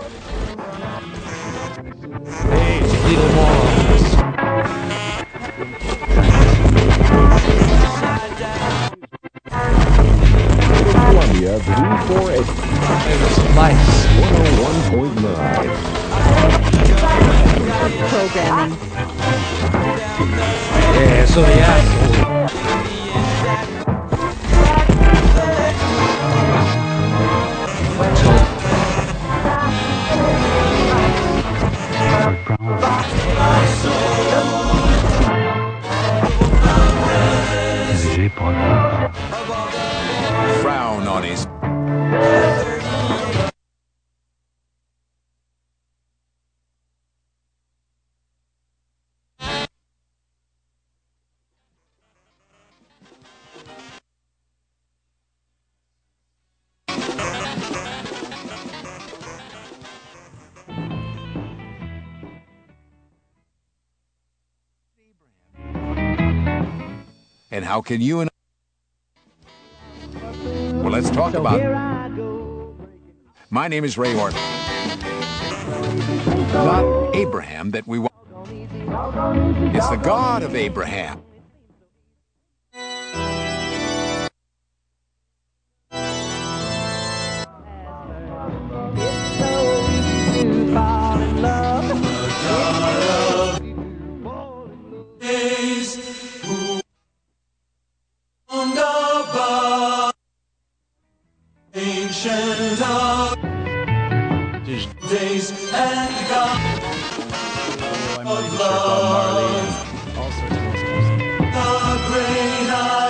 Hey, little morons. Columbia 348 Lights. 101.9. Programming. Yeah, so the asshole. Frown on his. And how can you and well, let's talk about it. My name is Ray Orton. Not Abraham that we want. It's the God of Abraham. Days and God. I'm not even sure Bob Marley and all sorts of those. The great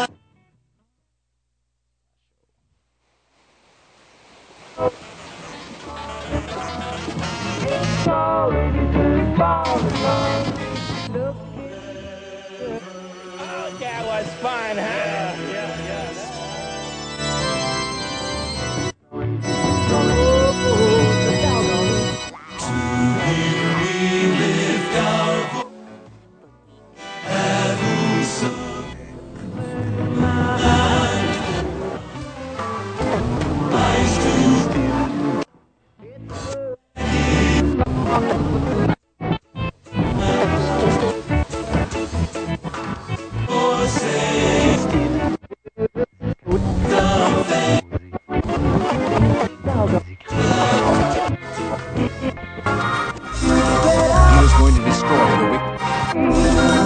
Oh, that was fun, huh? He is going to destroy the wicked.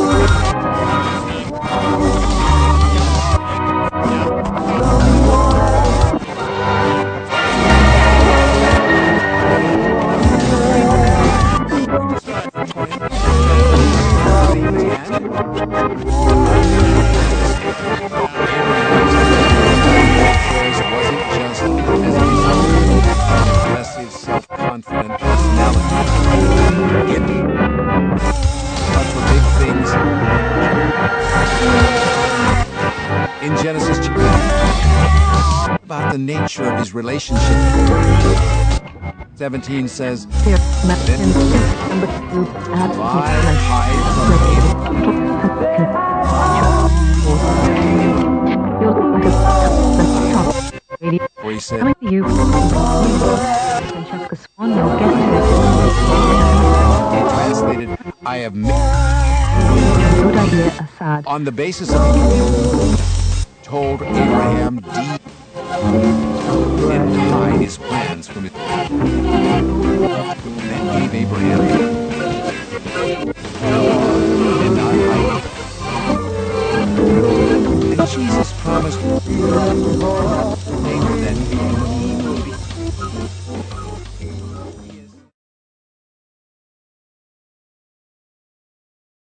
Self-confident personality. But for big things in Genesis about the nature of his relationship. 17 says, where he said, he translated, I have on the basis of told Abraham deep and hide his plans from it. That gave Abraham and not hide. And Jesus promised that